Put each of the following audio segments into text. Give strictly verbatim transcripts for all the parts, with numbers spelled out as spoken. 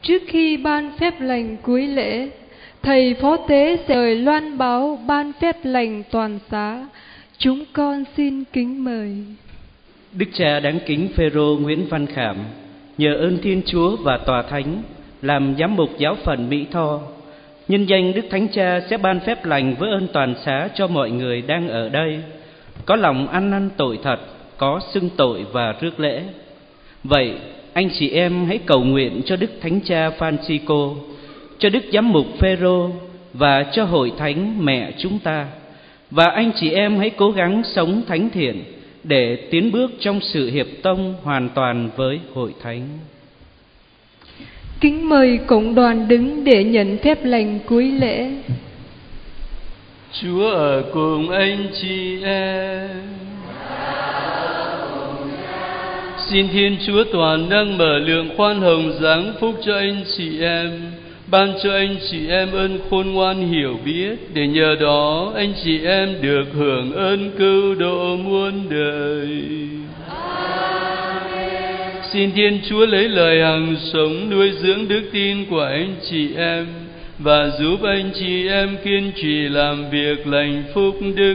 Trước khi ban phép lành cuối lễ, thầy phó tế sẽ mời loan báo ban phép lành toàn xá. Chúng con xin kính mời. Đức cha đáng kính Phêrô Nguyễn Văn Khảm, nhờ ơn Thiên Chúa và Tòa Thánh làm giám mục giáo phận Mỹ Tho, nhân danh Đức Thánh Cha sẽ ban phép lành với ơn toàn xá cho mọi người đang ở đây, có lòng ăn năn tội thật, có xưng tội và rước lễ. Vậy anh chị em hãy cầu nguyện cho Đức Thánh Cha Francisco, cho Đức Giám mục Phêrô và cho Hội Thánh mẹ chúng ta. Và anh chị em hãy cố gắng sống thánh thiện để tiến bước trong sự hiệp tông hoàn toàn với Hội Thánh. Kính mời cộng đoàn đứng để nhận phép lành cuối lễ. Chúa ở cùng anh chị em. Xin Thiên Chúa toàn năng mở lượng khoan hồng giáng phúc cho anh chị em, ban cho anh chị em ơn khôn ngoan hiểu biết, để nhờ đó anh chị em được hưởng ơn cứu độ muôn đời. Amen. Xin Thiên Chúa lấy lời hằng sống nuôi dưỡng đức tin của anh chị em và giúp anh chị em kiên trì làm việc lành phúc đức.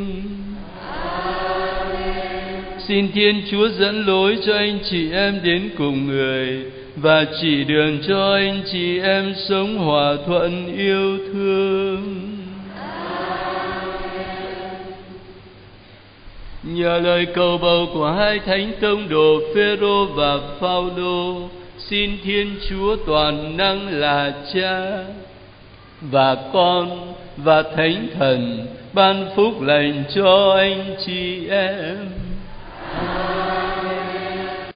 Xin Thiên Chúa dẫn lối cho anh chị em đến cùng người và chỉ đường cho anh chị em sống hòa thuận yêu thương. Nhờ lời cầu bầu của hai thánh tông đồ Phêrô và Phaolô, xin Thiên Chúa toàn năng là Cha và Con và Thánh Thần ban phúc lành cho anh chị em.